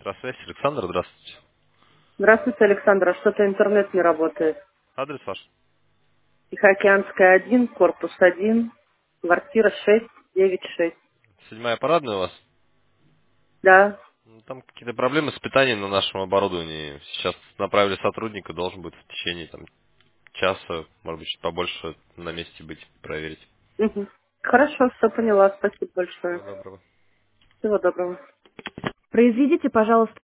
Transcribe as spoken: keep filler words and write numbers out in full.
Электросвязь. Александр, здравствуйте. Здравствуйте, Александр. А что-то интернет не работает. Адрес ваш? Тихоокеанская один, корпус один, квартира шесть девять шесть. Седьмая парадная у вас? Да. Ну, Там какие-то проблемы с питанием на нашем оборудовании. Сейчас направили сотрудника, должен будет в течение там, часа, может быть, чуть побольше на месте быть, проверить. Мгм. Хорошо, все поняла. Спасибо большое. Всего доброго. Всего доброго. Произведите, пожалуйста,